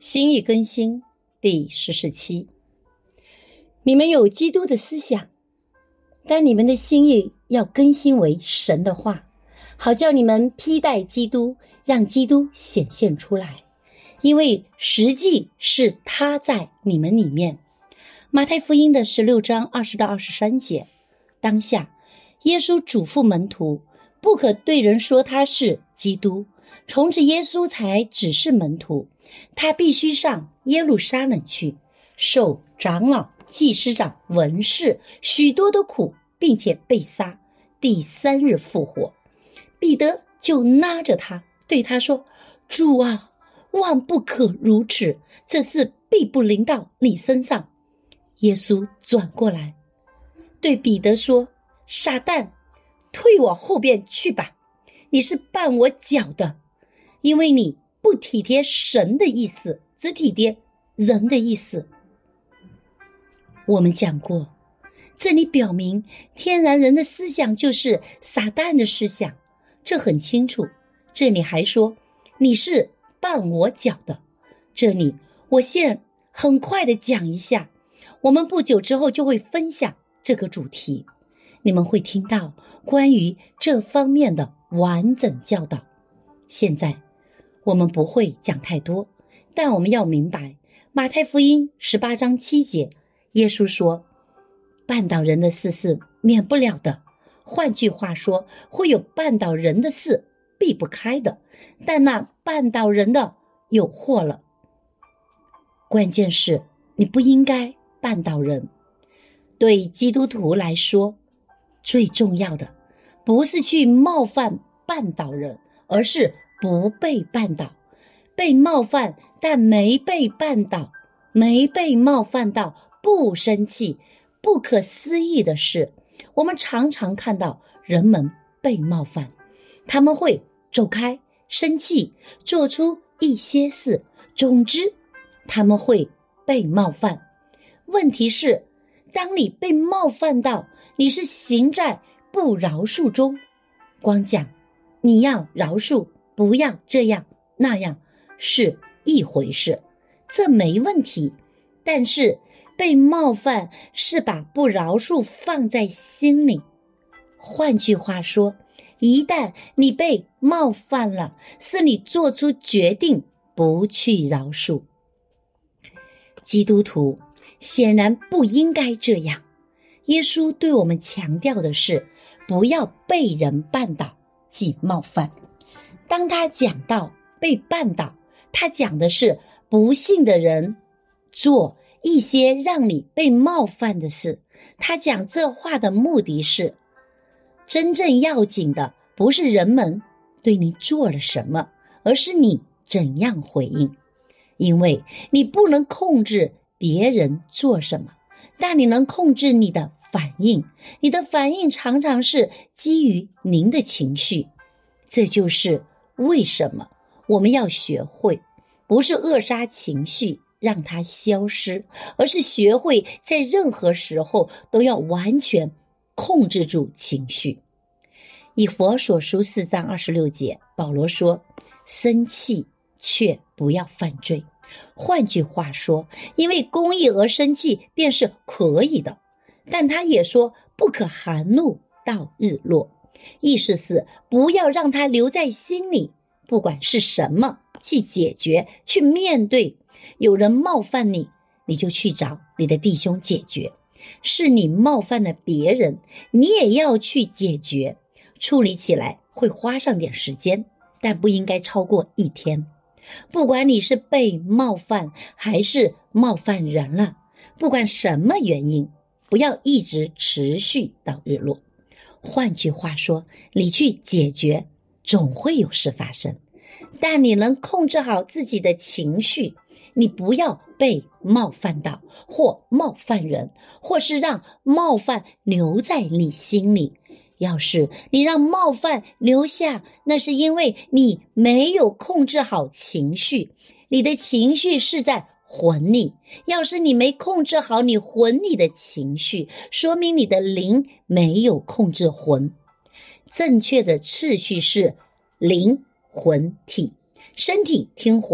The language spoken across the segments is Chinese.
心意更新第14期。你们有基督的思想，但你们的心意要更新为神的话，好叫你们披戴基督，让基督显现出来，因为实际是他在你们里面。马太福音的16章20到23节，当下耶稣嘱咐门徒不可对人说他是基督，从此耶稣才指示门徒，他必须上耶路撒冷去，受长老、祭司长、文士许多的苦，并且被杀，第3日复活。彼得就拉着他对他说，主啊，万不可如此，这事必不临到你身上。耶稣转过来对彼得说，撒旦，退我后边去吧，你是绊我脚的，因为你不体贴神的意思，只体贴人的意思。我们讲过，这里表明天然人的思想就是撒旦的思想，这很清楚。这里还说你是绊我脚的，这里我现很快的讲一下，我们不久之后就会分享这个主题，你们会听到关于这方面的完整教导。现在我们不会讲太多，但我们要明白马太福音18章7节，耶稣说，绊倒人的事是免不了的，换句话说，会有绊倒人的事避不开的，但那绊倒人的有祸了。关键是你不应该绊倒人。对基督徒来说，最重要的不是去冒犯绊倒人，而是不被绊倒。被冒犯但没被绊倒，没被冒犯到不生气。不可思议的是，我们常常看到人们被冒犯，他们会走开，生气，做出一些事，总之他们会被冒犯。问题是，当你被冒犯到，你是行在不饶恕中，光讲你要饶恕，不要这样那样是一回事，这没问题。但是被冒犯是把不饶恕放在心里。换句话说，一旦你被冒犯了，是你做出决定不去饶恕。基督徒显然不应该这样。耶稣对我们强调的是，不要被人绊倒，即冒犯。当他讲到被绊倒，他讲的是不幸的人做一些让你被冒犯的事。他讲这话的目的是，真正要紧的不是人们对你做了什么，而是你怎样回应。因为你不能控制别人做什么，但你能控制你的反应。你的反应常常是基于您的情绪。这就是为什么我们要学会，不是扼杀情绪让它消失，而是学会在任何时候都要完全控制住情绪。以弗所书4章26节，保罗说，生气却不要犯罪。换句话说，因为公义而生气便是可以的，但他也说不可含怒到日落，意思是不要让它留在心里，不管是什么，去解决，去面对。有人冒犯你，你就去找你的弟兄解决。是你冒犯了别人，你也要去解决。处理起来会花上点时间，但不应该超过1天。不管你是被冒犯还是冒犯人了，不管什么原因，不要一直持续到日落。换句话说，你去解决，总会有事发生。但你能控制好自己的情绪，你不要被冒犯到，或冒犯人，或是让冒犯留在你心里。要是你让冒犯留下，那是因为你没有控制好情绪，你的情绪是在魂里。要是你没控制好你魂里的情绪，说明你的灵没有控制魂。正确的次序是灵、魂、体，身体听魂的，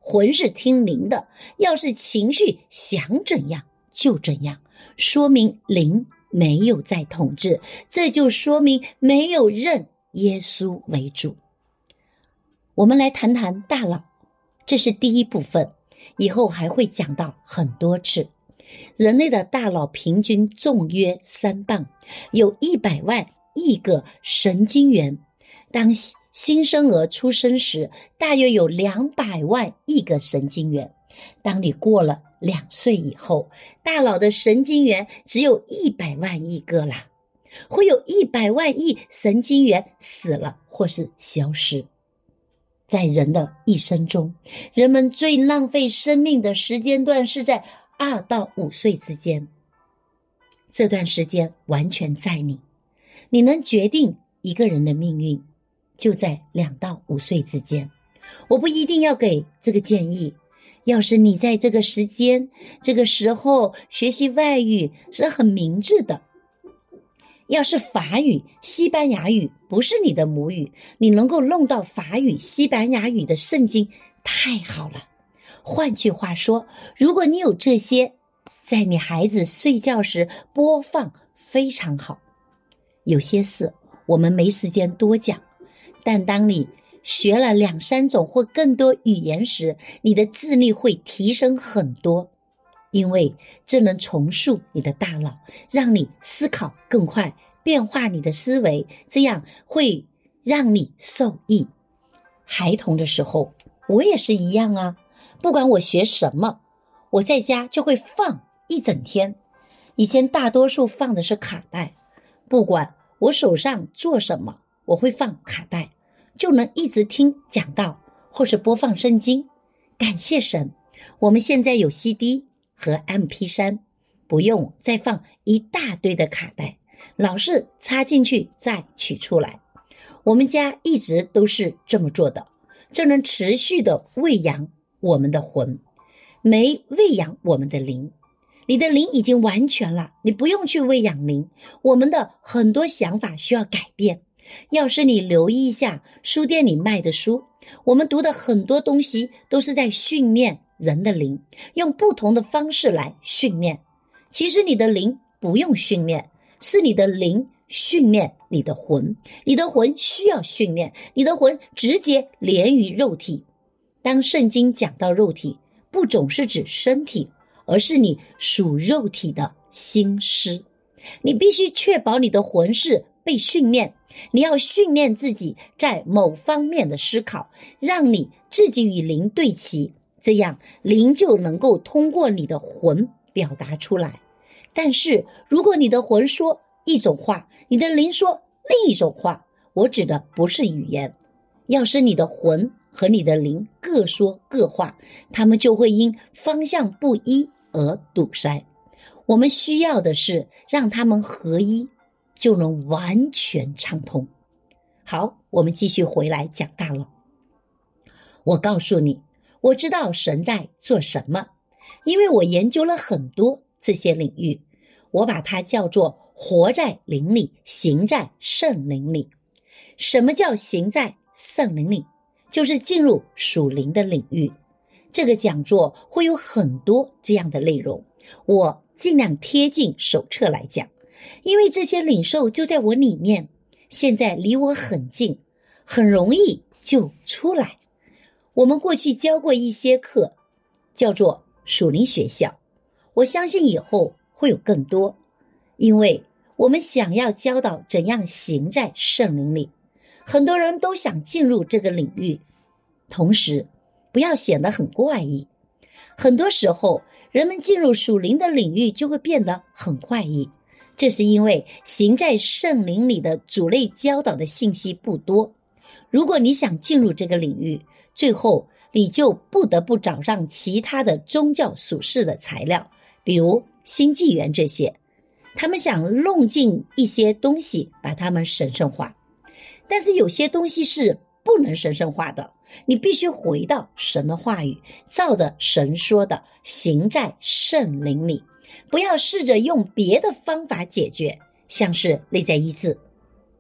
魂是听灵的，要是情绪想怎样就怎样，说明灵没有在统治，这就说明没有认耶稣为主。我们来谈谈大脑，这是第一部分，以后还会讲到很多次。人类的大脑平均重约3磅，有100万亿个神经元。当新生儿出生时，大约有200万亿个神经元。当你过了2岁以后，大脑的神经元只有100万亿个啦，会有100万亿神经元死了或是消失。在人的一生中，人们最浪费生命的时间段是在2到5岁之间，这段时间完全在你，你能决定一个人的命运，就在2到5岁之间。我不一定要给这个建议，要是你在这个时间、这个时候学习外语是很明智的。要是法语、西班牙语不是你的母语，你能够弄到法语、西班牙语的圣经，太好了。换句话说，如果你有这些，在你孩子睡觉时播放非常好。有些事我们没时间多讲，但当你学了2、3种或更多语言时，你的智力会提升很多，因为这能重塑你的大脑，让你思考更快，变化你的思维，这样会让你受益。孩童的时候，我也是一样啊，不管我学什么，我在家就会放一整天。以前大多数放的是卡带，不管我手上做什么，我会放卡带，就能一直听讲道或是播放圣经。感谢神，我们现在有 CD 和 MP3， 不用再放一大堆的卡带，老是插进去再取出来。我们家一直都是这么做的，这能持续的喂养我们的魂，没喂养我们的灵。你的灵已经完全了，你不用去喂养灵。我们的很多想法需要改变。要是你留意一下书店里卖的书，我们读的很多东西都是在训练人的灵，用不同的方式来训练。其实你的灵不用训练，是你的灵训练你的魂，你的魂需要训练，你的魂直接连于肉体。当圣经讲到肉体，不总是指身体，而是你属肉体的心思。你必须确保你的魂是被训练，你要训练自己在某方面的思考，让你自己与灵对齐，这样灵就能够通过你的魂表达出来。但是如果你的魂说一种话，你的灵说另一种话，我指的不是语言。要是你的魂和你的灵各说各话，他们就会因方向不一而堵塞。我们需要的是让他们合一，就能完全畅通。好，我们继续回来讲大脑。我告诉你，我知道神在做什么，因为我研究了很多这些领域，我把它叫做活在灵里，行在圣灵里。什么叫行在圣灵里？就是进入属灵的领域。这个讲座会有很多这样的内容，我尽量贴近手册来讲，因为这些领受就在我里面，现在离我很近，很容易就出来。我们过去教过一些课，叫做属灵学校，我相信以后会有更多，因为我们想要教导怎样行在圣灵里。很多人都想进入这个领域，同时不要显得很怪异。很多时候人们进入属灵的领域就会变得很怪异，这是因为行在圣灵里的主类教导的信息不多。如果你想进入这个领域，最后你就不得不找上其他的宗教属世的材料，比如新纪元这些，他们想弄进一些东西把它们神圣化，但是有些东西是不能神圣化的，你必须回到神的话语，照着神说的行在圣灵里，不要试着用别的方法解决，像是内在医治。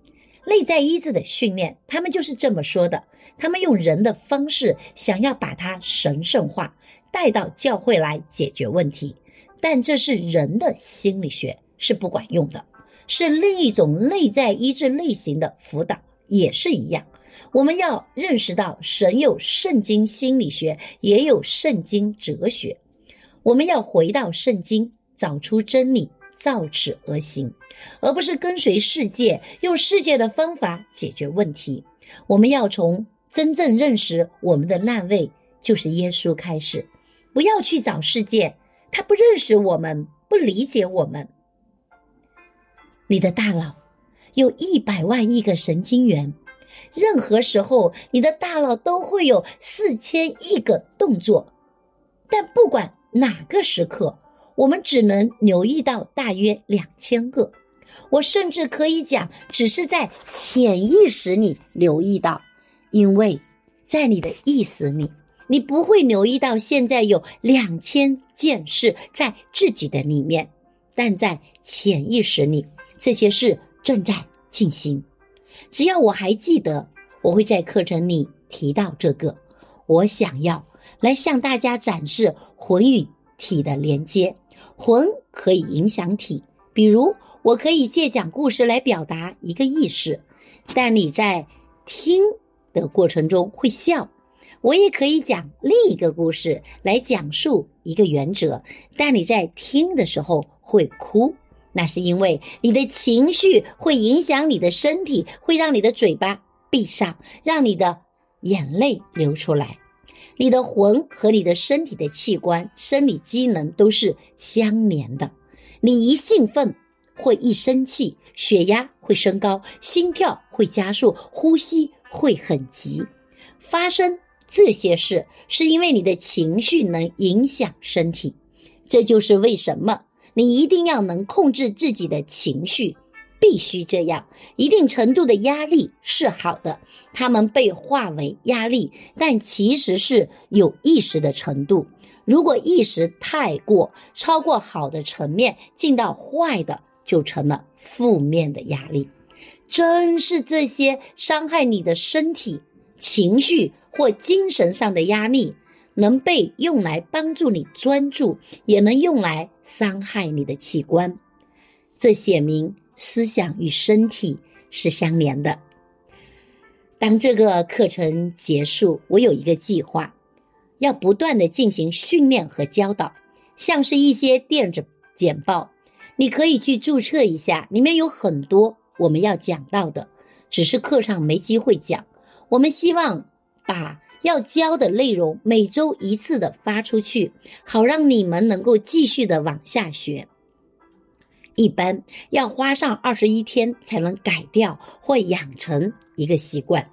内在医治的训练，他们就是这么说的，他们用人的方式想要把它神圣化，带到教会来解决问题，但这是人的心理学，是不管用的，是另一种内在医治类型的辅导，也是一样。我们要认识到神有圣经心理学，也有圣经哲学，我们要回到圣经，找出真理，照此而行，而不是跟随世界，用世界的方法解决问题。我们要从真正认识我们的那位就是耶稣开始，不要去找世界，他不认识我们，不理解我们。你的大脑有100万亿个神经元，任何时候你的大脑都会有4000亿个动作，但不管哪个时刻，我们只能留意到大约2000个。我甚至可以讲，只是在潜意识里留意到，因为在你的意识里，你不会留意到现在有2000件事在自己的里面，但在潜意识里，这些事正在进行。只要我还记得，我会在课程里提到这个。我想要来向大家展示魂与体的连接，魂可以影响体，比如我可以借讲故事来表达一个意识，但你在听的过程中会笑。我也可以讲另一个故事来讲述一个原则，但你在听的时候会哭，那是因为你的情绪会影响你的身体，会让你的嘴巴闭上，让你的眼泪流出来。你的魂和你的身体的器官、生理机能都是相连的。你一兴奋会一生气，血压会升高，心跳会加速，呼吸会很急。发生这些事是因为你的情绪能影响身体，这就是为什么你一定要能控制自己的情绪，必须这样。一定程度的压力是好的，它们被化为压力，但其实是有意识的程度。如果意识太过，超过好的层面，进到坏的，就成了负面的压力。正是这些伤害你的身体、情绪或精神上的压力，能被用来帮助你专注，也能用来伤害你的器官。这写明思想与身体是相连的。当这个课程结束，我有一个计划，要不断的进行训练和教导，像是一些电子简报，你可以去注册一下，里面有很多我们要讲到的，只是课上没机会讲。我们希望把要教的内容每周一次的发出去，好让你们能够继续的往下学。一般要花上21天才能改掉或养成一个习惯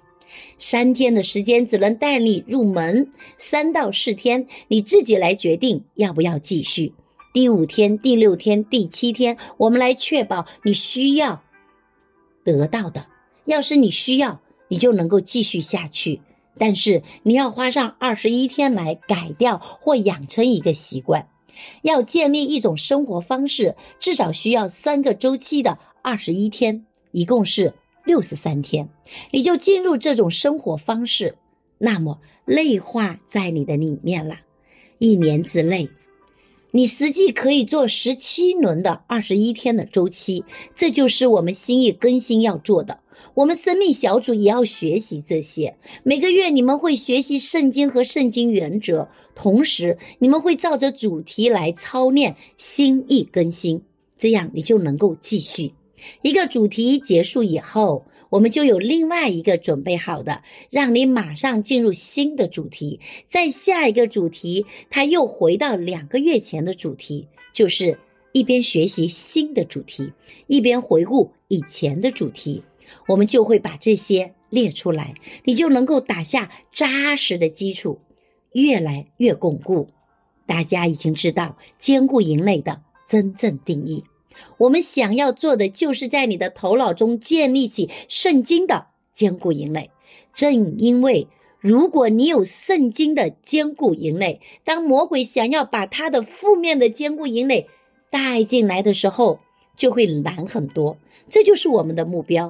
，3天的时间只能带你入门，3到4天你自己来决定要不要继续。第5天、第6天、第7天，我们来确保你需要得到的。要是你需要，你就能够继续下去。但是你要花上21天来改掉或养成一个习惯。要建立一种生活方式，至少需要3个周期的21天，一共是63天，你就进入这种生活方式，那么内化在你的里面了。1年之内，你实际可以做17轮的21天的周期，这就是我们心意更新要做的。我们生命小组也要学习这些，每个月你们会学习圣经和圣经原则，同时你们会照着主题来操练心意更新，这样你就能够继续。一个主题结束以后，我们就有另外一个准备好的，让你马上进入新的主题。在下一个主题，它又回到2个月前的主题，就是一边学习新的主题，一边回顾以前的主题。我们就会把这些列出来，你就能够打下扎实的基础，越来越巩固。大家已经知道坚固营垒的真正定义，我们想要做的就是在你的头脑中建立起圣经的坚固营垒。正因为如果你有圣经的坚固营垒，当魔鬼想要把他的负面的坚固营垒带进来的时候，就会难很多。这就是我们的目标。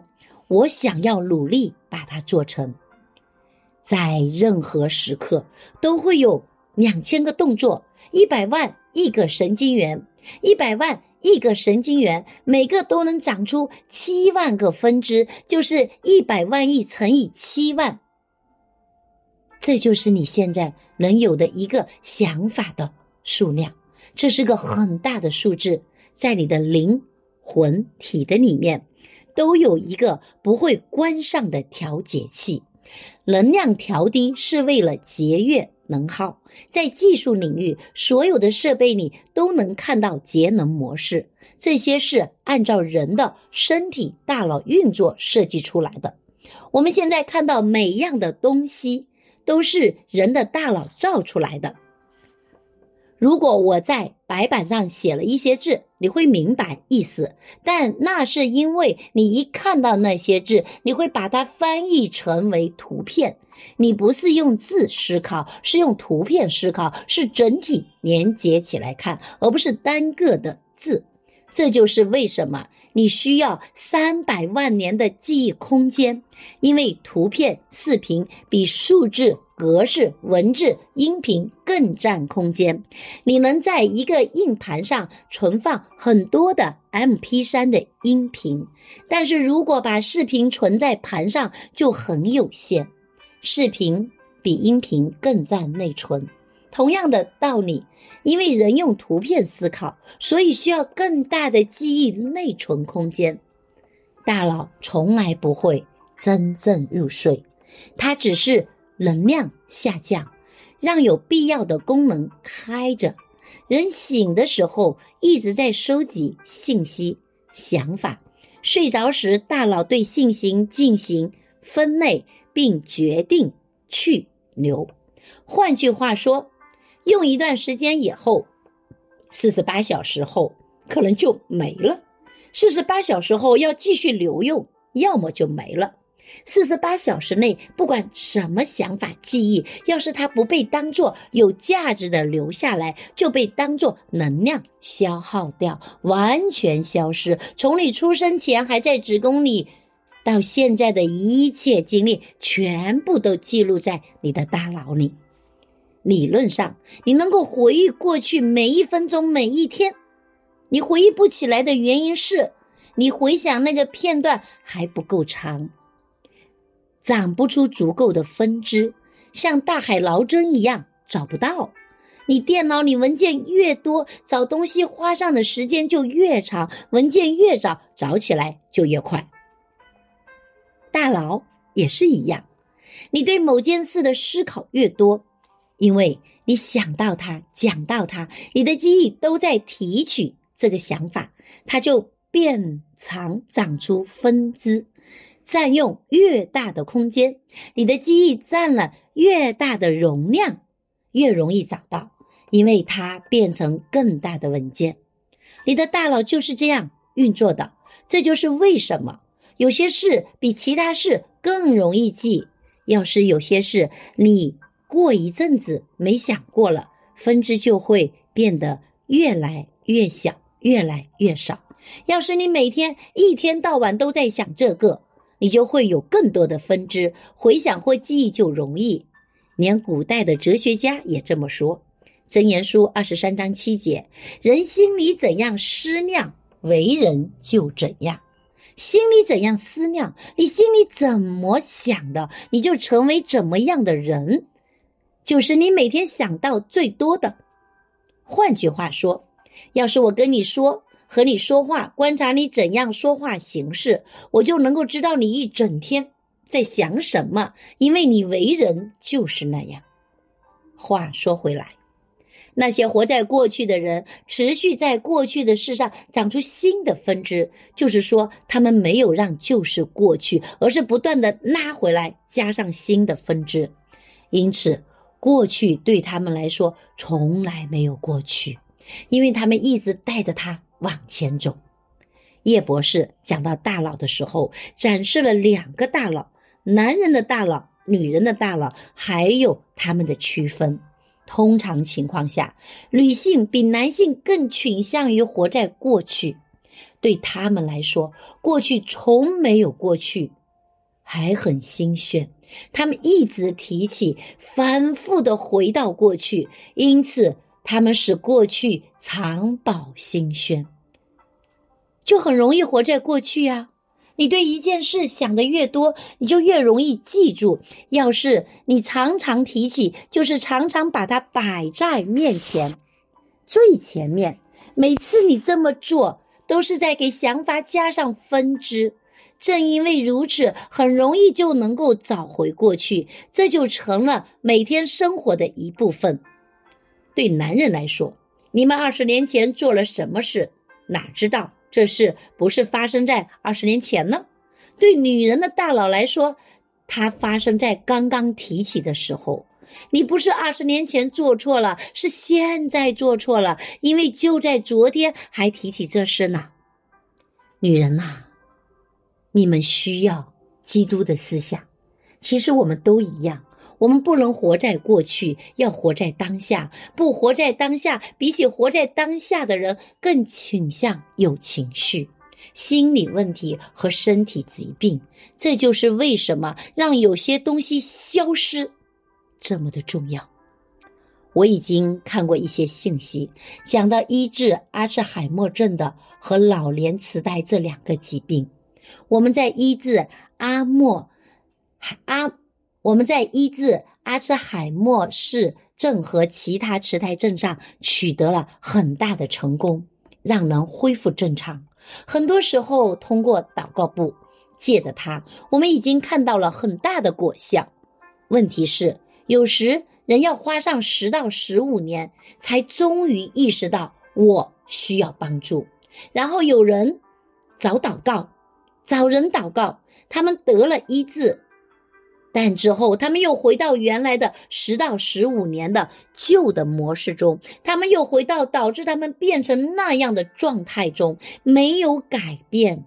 我想要努力把它做成。在任何时刻都会有2000个动作，100万亿个神经元，100万亿个神经元，每个都能长出7万个分支，就是100万亿乘以7万。这就是你现在能有的一个想法的数量，这是个很大的数字，在你的灵魂体的里面都有一个不会关上的调节器。能量调低是为了节约能耗，在技术领域，所有的设备里都能看到节能模式，这些是按照人的身体大脑运作设计出来的。我们现在看到每样的东西都是人的大脑造出来的。如果我在白板上写了一些字，你会明白意思，但那是因为你一看到那些字，你会把它翻译成为图片。你不是用字思考，是用图片思考，是整体连接起来看，而不是单个的字。这就是为什么你需要300万年的记忆空间，因为图片、视频比数字、格式、文字、音频更占空间。你能在一个硬盘上存放很多的 MP3 的音频，但是如果把视频存在盘上就很有限，视频比音频更占内存。同样的道理，因为人用图片思考，所以需要更大的记忆内存空间。大脑从来不会真正入睡，它只是能量下降，让有必要的功能开着。人醒的时候一直在收集信息、想法，睡着时大脑对信息进行分类并决定去留。换句话说，用一段时间以后，48小时后可能就没了，48小时后要继续留用，要么就没了。48小时内不管什么想法记忆，要是它不被当作有价值的留下来，就被当作能量消耗掉，完全消失。从你出生前还在子宫里到现在的一切经历，全部都记录在你的大脑里。理论上你能够回忆过去每一分钟每一天，你回忆不起来的原因是你回想那个片段还不够长，长不出足够的分支，像大海捞针一样找不到。你电脑里文件越多，找东西花上的时间就越长，文件越早，找起来就越快。大脑也是一样，你对某件事的思考越多，因为你想到它，讲到它，你的记忆都在提取这个想法，它就变长，长出分支，占用越大的空间，你的记忆占了越大的容量，越容易找到，因为它变成更大的文件。你的大脑就是这样运作的，这就是为什么有些事比其他事更容易记。要是有些事你过一阵子没想过了，分支就会变得越来越小，越来越少。要是你每天一天到晚都在想这个，你就会有更多的分支，回想或记忆就容易。连古代的哲学家也这么说。箴言书23章7节，人心里怎样思量，为人就怎样。心里怎样思量，你心里怎么想的，你就成为怎么样的人，就是你每天想到最多的。换句话说，要是我跟你说，和你说话，观察你怎样说话行事，我就能够知道你一整天在想什么，因为你为人就是那样。话说回来，那些活在过去的人，持续在过去的事上长出新的分支，就是说他们没有让旧事过去，而是不断的拉回来，加上新的分支。因此过去对他们来说从来没有过去，因为他们一直带着它往前走。叶博士讲到大脑的时候，展示了2个大脑，男人的大脑、女人的大脑，还有他们的区分。通常情况下，女性比男性更倾向于活在过去。对他们来说，过去从没有过去， 还很新鲜，他们一直提起，反复地回到过去，因此他们使过去常保新鲜。就很容易活在过去啊。你对一件事想得越多，你就越容易记住。要是你常常提起，就是常常把它摆在面前，最前面。每次你这么做，都是在给想法加上分支。正因为如此，很容易就能够找回过去，这就成了每天生活的一部分。对男人来说，你们20年前做了什么事，哪知道这事不是发生在20年前呢？对女人的大脑来说，它发生在刚刚提起的时候。你不是20年前做错了，是现在做错了，因为就在昨天还提起这事呢。女人啊，你们需要基督的思想。其实我们都一样，我们不能活在过去，要活在当下。不活在当下，比起活在当下的人更倾向有情绪、心理问题和身体疾病。这就是为什么让有些东西消失这么的重要。我已经看过一些信息，讲到医治阿兹海默症的和老年痴呆这2个疾病。我们在医治阿兹海默氏症和其他痴呆症上取得了很大的成功，让人恢复正常。很多时候通过祷告簿，借着它，我们已经看到了很大的果效。问题是，有时人要花上10到15年才终于意识到我需要帮助。然后有人找人祷告，他们得了医治，但之后他们又回到原来的10到15年的旧的模式中，他们又回到导致他们变成那样的状态中，没有改变。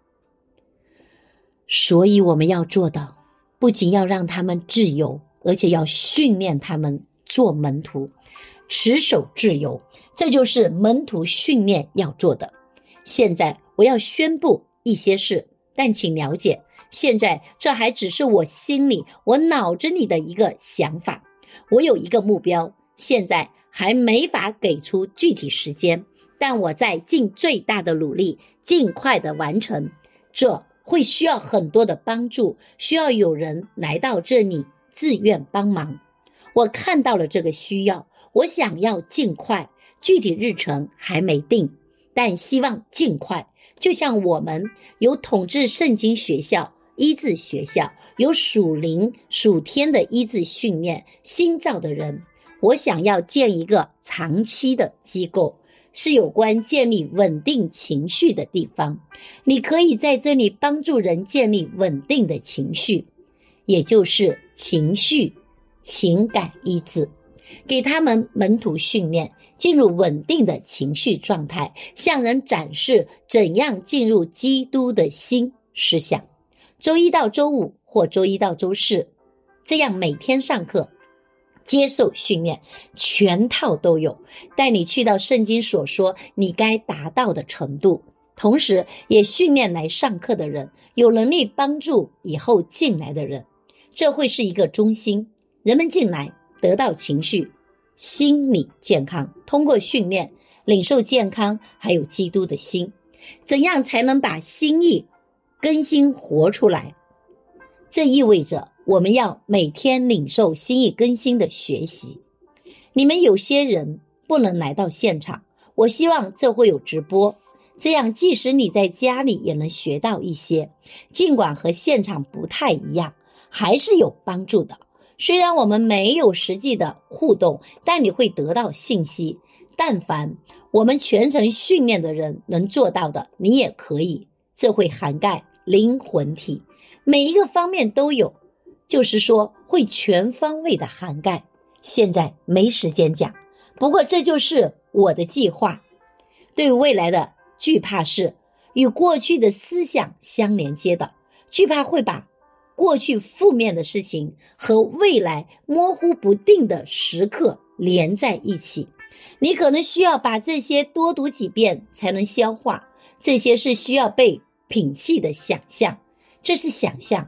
所以我们要做的，不仅要让他们自由，而且要训练他们做门徒，持守自由。这就是门徒训练要做的。现在我要宣布一些事，但请了解，现在这还只是我心里、我脑子里的一个想法。我有一个目标，现在还没法给出具体时间，但我在尽最大的努力，尽快的完成。这会需要很多的帮助，需要有人来到这里自愿帮忙。我看到了这个需要，我想要尽快，具体日程还没定，但希望尽快。就像我们有统治圣经学校、医治学校，有属灵属天的医治训练新造的人，我想要建一个长期的机构，是有关建立稳定情绪的地方。你可以在这里帮助人建立稳定的情绪，也就是情感医治，给他们门徒训练，进入稳定的情绪状态，向人展示怎样进入基督的新思想。周一到周五或周一到周四，这样每天上课，接受训练，全套都有，带你去到圣经所说你该达到的程度，同时也训练来上课的人，有能力帮助以后进来的人。这会是一个中心，人们进来得到情绪、心理健康，通过训练领受健康，还有基督的心。怎样才能把心意更新活出来？这意味着我们要每天领受心意更新的学习。你们有些人不能来到现场，我希望这会有直播，这样即使你在家里也能学到一些，尽管和现场不太一样，还是有帮助的。虽然我们没有实际的互动，但你会得到信息。但凡我们全程训练的人能做到的，你也可以。这会涵盖灵魂体，每一个方面都有，就是说会全方位的涵盖。现在没时间讲，不过这就是我的计划。对未来的惧怕是与过去的思想相连接的，惧怕会把过去负面的事情和未来模糊不定的时刻连在一起。你可能需要把这些多读几遍才能消化，这些是需要被摒弃的想象，这是想象。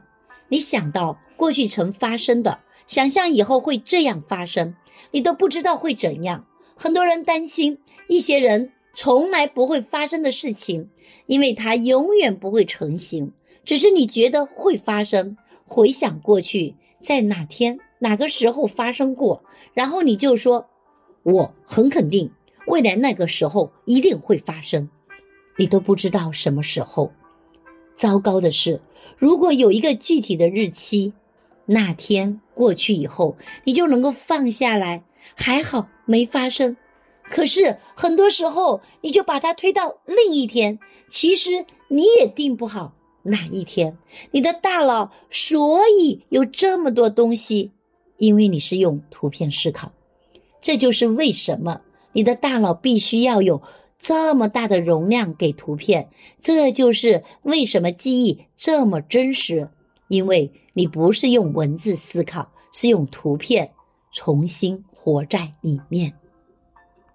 你想到过去曾发生的，想象以后会这样发生，你都不知道会怎样。很多人担心一些人从来不会发生的事情，因为它永远不会成型，只是你觉得会发生，回想过去在哪天哪个时候发生过，然后你就说我很肯定未来那个时候一定会发生，你都不知道什么时候。糟糕的是，如果有一个具体的日期，那天过去以后，你就能够放下来，还好没发生。可是很多时候你就把它推到另一天，其实你也定不好哪一天。你的大脑所以有这么多东西，因为你是用图片思考。这就是为什么你的大脑必须要有这么大的容量给图片，这就是为什么记忆这么真实，因为你不是用文字思考，是用图片重新活在里面。